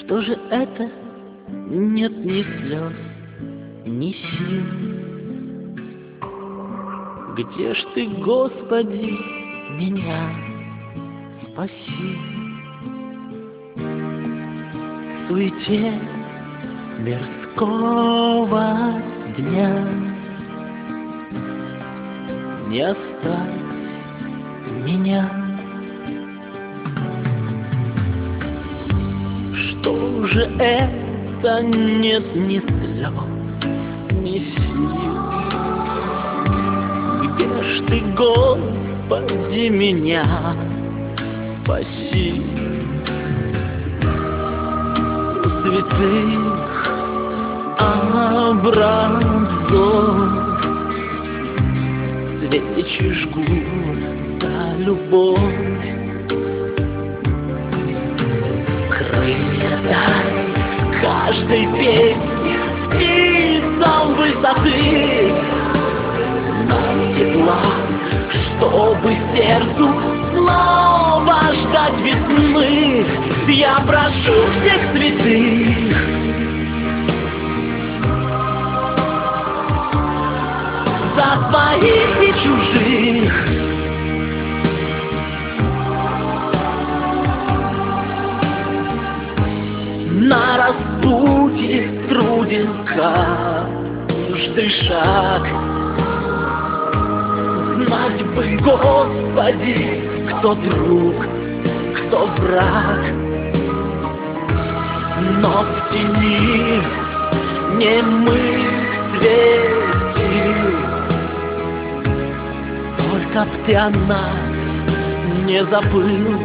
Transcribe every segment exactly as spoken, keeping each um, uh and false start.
Что же это? Нет ни слез, ни сил. Где ж ты, Господи, меня спаси? В суете мирского дня не оставь меня. Что же это? Нет ни слез, ни сил. Где ж ты, Господи, меня спаси? У святых образов свечи жгут за любовь. Крылья дай каждой песни птицам высоты. Нам тепла, чтобы сердцу снова ждать весны. Я прошу всех святых за своих и чужих. На распутье труден каждый шаг. Знать бы, Господи, кто друг, кто враг. Но в тени немых светил только б ты о нас не забыл.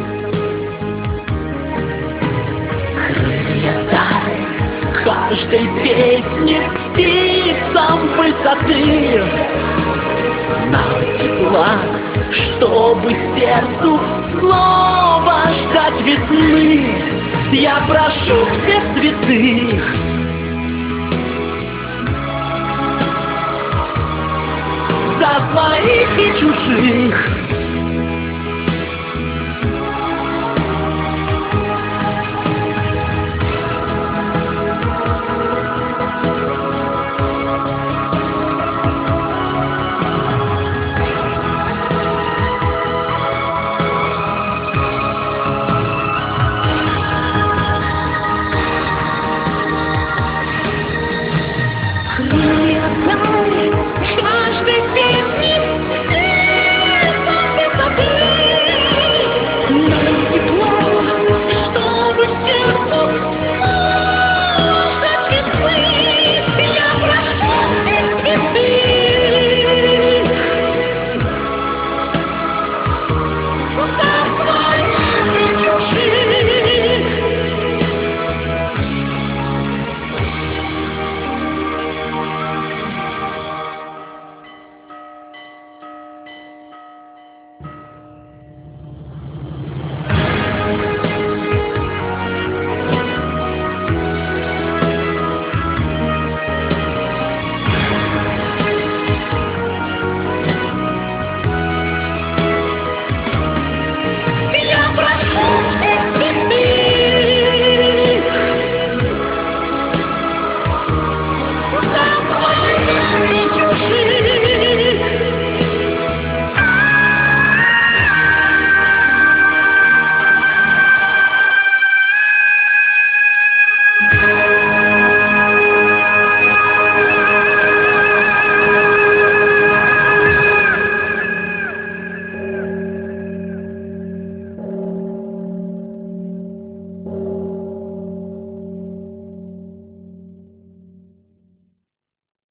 Крылья дай каждой песне птицам высоты. Нам тепла, чтобы сердцу снова ждать весны. Я прошу всех святых за своих и чужих.